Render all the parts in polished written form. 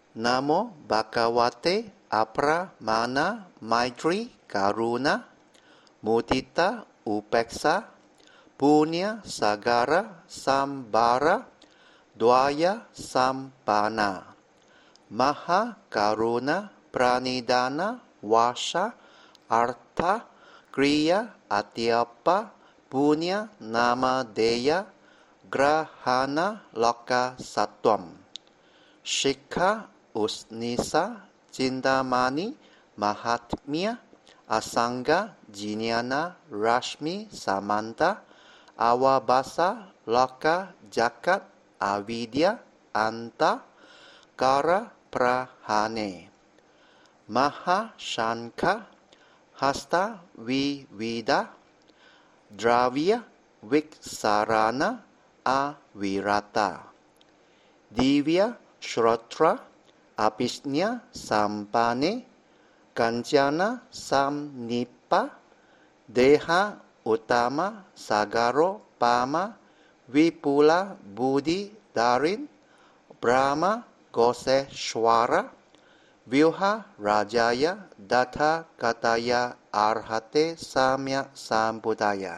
Namo Bhagavate Apramana Maitri Karuna Mudita Upeksa Punya Sagara Sambara Dwaya Sampana Maha Karuna Pranidana Washa Artha Kriya Atyapa Punya Nama Deya Grahana Loka Satwam Shikha Usnisa Cindamani Mahatmya Asanga Jinyana Rashmi Samanta Awabasa Loka Jakat Avidya Anta Kara Prahane Maha Shankha Hasta Vivida Dravya Viksarana Avirata Divya Shrotra Apisnya Sampane Kanjana Samnipa Deha Utama Sagaro Pama Vipula Budi Darin Brahma Goseshwara Vyuha Rajaya Datha Kataya Arhate Samya Sampudaya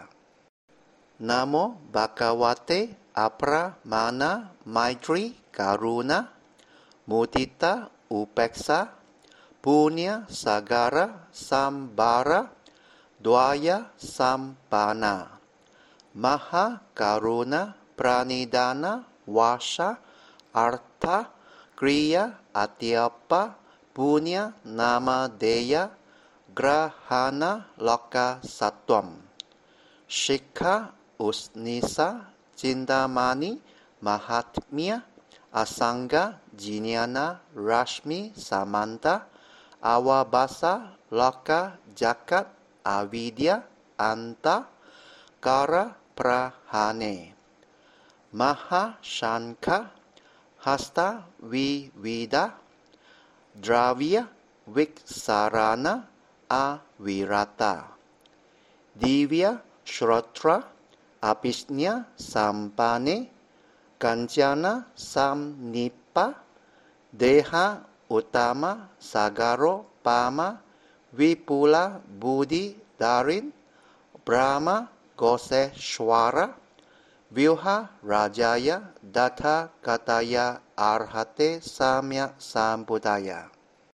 Namo Bhagavate Apramana Maitri Karuna Mudita Upeksa Punya Sagara Sambara Dwaya Sampana Maha Karuna Pranidana Washa Artha Kriya Atyapa Punya Nama Deya Grahana Loka Satwam Shikha Usnisa Cindamani Mahatmya Asanga Jinyana Rashmi Samanta Awabasa Loka Jakat Avidya Anta Kara Prahane Maha Shankha Hasta Vivida Dravya Viksarana Avirata Divya Shrotra Apisnya Sampane Kanjana Samnipa Deha Utama Sagaro Pama Vipula Budi Darin Brahma Goseshwara Vyuha Rajaya Datha Kataya Arhate Samya Sampudaya